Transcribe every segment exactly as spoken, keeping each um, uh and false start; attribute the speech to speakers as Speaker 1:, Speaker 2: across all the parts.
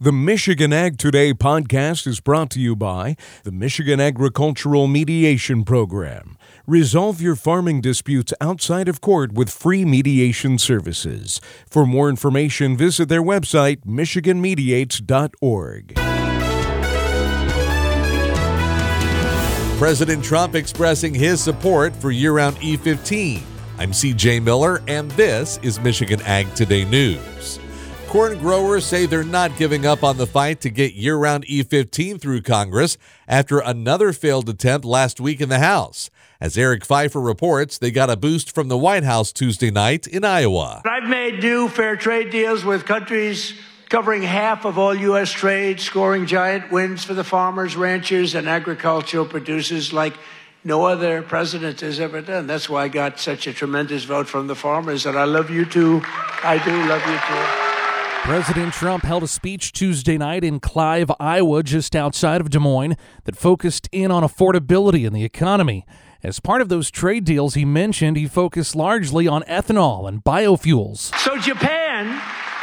Speaker 1: The Michigan Ag Today podcast is brought to you by the Michigan Agricultural Mediation Program. Resolve your farming disputes outside of court with free mediation services. For more information, visit their website, michigan mediates dot org.
Speaker 2: President Trump expressing his support for year-round E fifteen. I'm C J Miller, and this is Michigan Ag Today News. Corn growers say they're not giving up on the fight to get year-round E fifteen through Congress after another failed attempt last week in the House. As Eric Pfeiffer reports, they got a boost from the White House Tuesday night in Iowa.
Speaker 3: I've made new fair trade deals with countries covering half of all U S trade, scoring giant wins for the farmers, ranchers, and agricultural producers like no other president has ever done. That's why I got such a tremendous vote from the farmers, and I love you too. I do love you too.
Speaker 4: President Trump held a speech Tuesday night in Clive, Iowa, just outside of Des Moines, that focused in on affordability in the economy. As part of those trade deals he mentioned, he focused largely on ethanol and biofuels.
Speaker 3: So Japan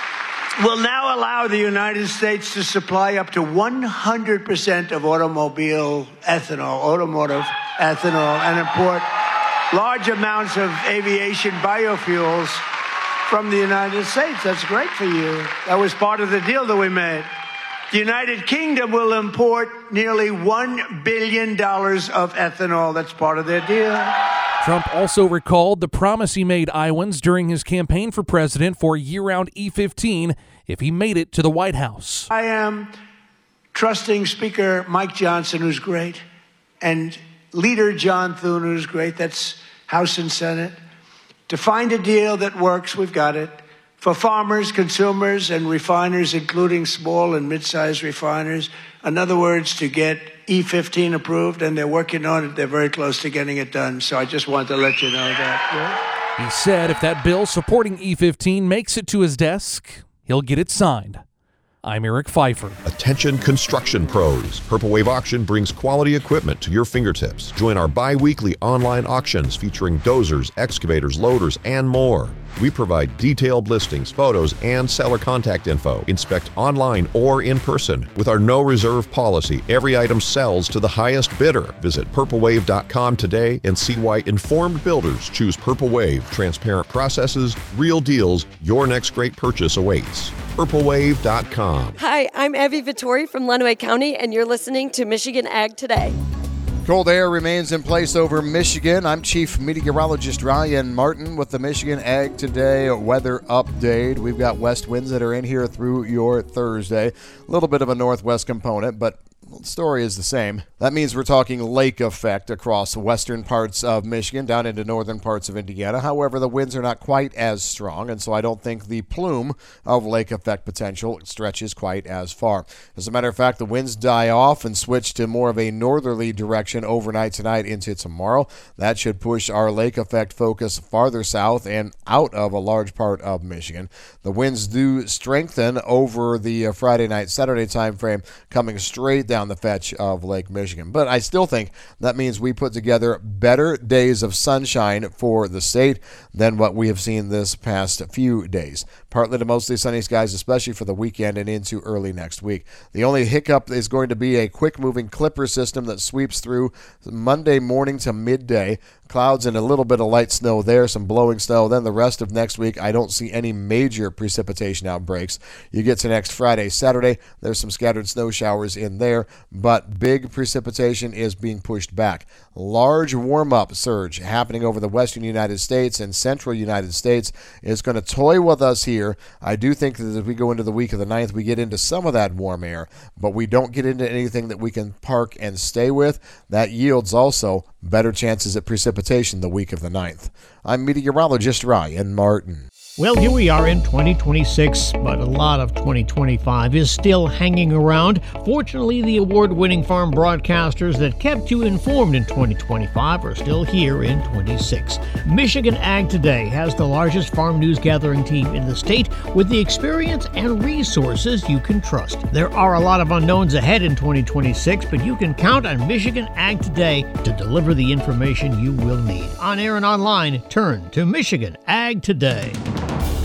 Speaker 3: will now allow the United States to supply up to one hundred percent of automobile ethanol, automotive ethanol, and import large amounts of aviation biofuels from the United States. That's great for you. That was part of the deal that we made. The United Kingdom will import nearly one billion dollars of ethanol. That's part of their deal.
Speaker 4: Trump also recalled the promise he made Iowans during his campaign for president for year-round E fifteen if he made it to the White House.
Speaker 3: I am trusting Speaker Mike Johnson, who's great, and Leader John Thune, who's great. That's House and Senate. To find a deal that works, we've got it, for farmers, consumers, and refiners, including small and mid-sized refiners. In other words, to get E fifteen approved, and they're working on it. They're very close to getting it done. So I just wanted to let you know that.
Speaker 4: Yeah? He said if that bill supporting E fifteen makes it to his desk, he'll get it signed. I'm Eric Pfeiffer.
Speaker 5: Attention construction pros. Purple Wave Auction brings quality equipment to your fingertips. Join our bi-weekly online auctions featuring dozers, excavators, loaders, and more. We provide detailed listings, photos, and seller contact info. Inspect online or in person. With our no reserve policy, every item sells to the highest bidder. Visit purple wave dot com today and see why informed builders choose Purple Wave. Transparent processes, real deals. Your next great purchase awaits. purple wave dot com.
Speaker 6: Hi, I'm Evie Vittori from Lenawee County, and you're listening to Michigan Ag Today.
Speaker 7: Cold air remains in place over Michigan. I'm Chief Meteorologist Ryan Martin with the Michigan Ag Today weather update. We've got west winds that are in here through your Thursday. A little bit of a northwest component, but the story is the same. That means we're talking lake effect across western parts of Michigan down into northern parts of Indiana. However, the winds are not quite as strong, and so I don't think the plume of lake effect potential stretches quite as far. As a matter of fact, the winds die off and switch to more of a northerly direction overnight tonight into tomorrow. That should push our lake effect focus farther south and out of a large part of Michigan. The winds do strengthen over the Friday night, Saturday time frame, coming straight down the fetch of Lake Michigan. But I still think that means we put together better days of sunshine for the state than what we have seen this past few days. Partly to mostly sunny skies, especially for the weekend and into early next week. The only hiccup is going to be a quick-moving Clipper system that sweeps through Monday morning to midday. Clouds and a little bit of light snow there, some blowing snow. Then the rest of next week, I don't see any major precipitation outbreaks. You get to next Friday, Saturday, there's some scattered snow showers in there, but big precipitation is being pushed back. Large warm-up surge happening over the western United States and central United States is going to toy with us here. I do think that as we go into the week of the ninth, we get into some of that warm air, but we don't get into anything that we can park and stay with. That yields also better chances at precipitation the week of the ninth. I'm meteorologist Ryan Martin.
Speaker 8: Well, here we are in twenty twenty-six, but a lot of twenty twenty-five is still hanging around. Fortunately, the award-winning farm broadcasters that kept you informed in twenty twenty-five are still here in twenty-six. Michigan Ag Today has the largest farm news gathering team in the state with the experience and resources you can trust. There are a lot of unknowns ahead in twenty twenty-six, but you can count on Michigan Ag Today to deliver the information you will need. On air and online, turn to Michigan Ag Today.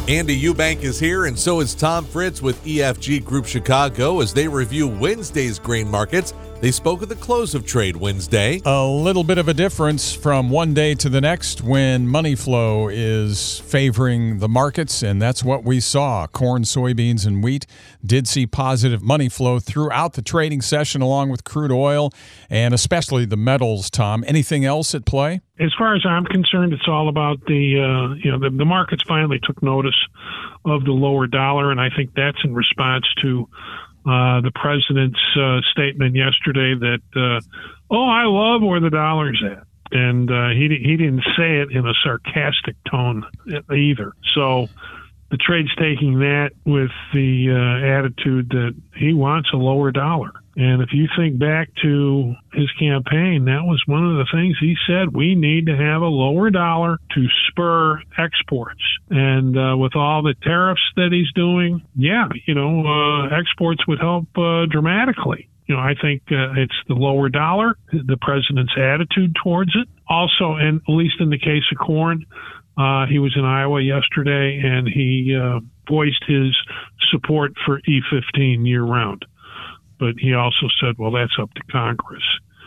Speaker 2: Andy Eubank is here, and so is Tom Fritz with E F G Group Chicago as they review Wednesday's grain markets. They spoke at the close of trade Wednesday.
Speaker 9: A little bit of a difference from one day to the next when money flow is favoring the markets, and that's what we saw. Corn, soybeans, and wheat did see positive money flow throughout the trading session along with crude oil and especially the metals, Tom. Anything else at play?
Speaker 10: As far as I'm concerned, it's all about the, uh, you know, the, the markets finally took notice of the lower dollar, and I think that's in response to Uh, the president's uh, statement yesterday that, uh, oh, I love where the dollar's at. And uh, he he didn't say it in a sarcastic tone either. So the trade's taking that with the uh, attitude that he wants a lower dollar. And if you think back to his campaign, that was one of the things he said. We need to have a lower dollar to spur exports. And uh, with all the tariffs that he's doing, yeah, you know, uh, exports would help uh, dramatically. You know, I think uh, it's the lower dollar, the president's attitude towards it. Also, and at least in the case of corn, uh, he was in Iowa yesterday, and he uh, voiced his support for E fifteen year-round. But he also said, well, that's up to Congress.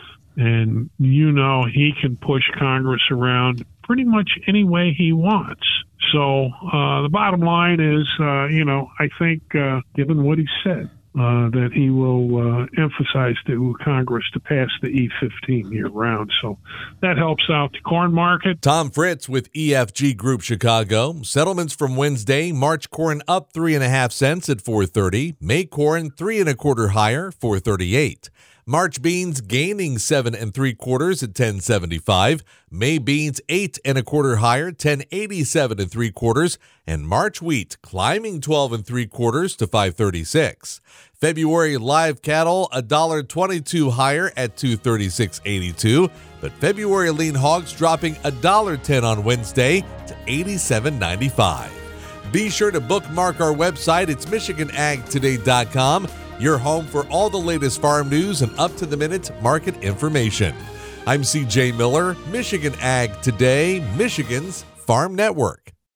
Speaker 10: And, you know, he can push Congress around pretty much any way he wants. So uh, the bottom line is, uh, you know, I think, uh, given what he said, uh, that he will uh, emphasize to Congress to pass the E fifteen year round. So that helps out the corn market.
Speaker 2: Tom Fritz with E F G Group Chicago. Settlements from Wednesday: March corn up three and a half cents at four thirty. May corn three and a quarter higher, four thirty-eight. March beans gaining seven and three quarters at ten seventy-five. May beans eight and a quarter higher, ten eighty-seven and three quarters, and March wheat climbing twelve and three quarters to five thirty-six. February live cattle a dollar twenty-two higher at two thirty-six eighty-two, but February lean hogs dropping a dollar ten on Wednesday to eighty-seven ninety-five. Be sure to bookmark our website. It's Michigan Ag Today dot com. Your home for all the latest farm news and up-to-the-minute market information. I'm C J Miller, Michigan Ag Today, Michigan's Farm Network.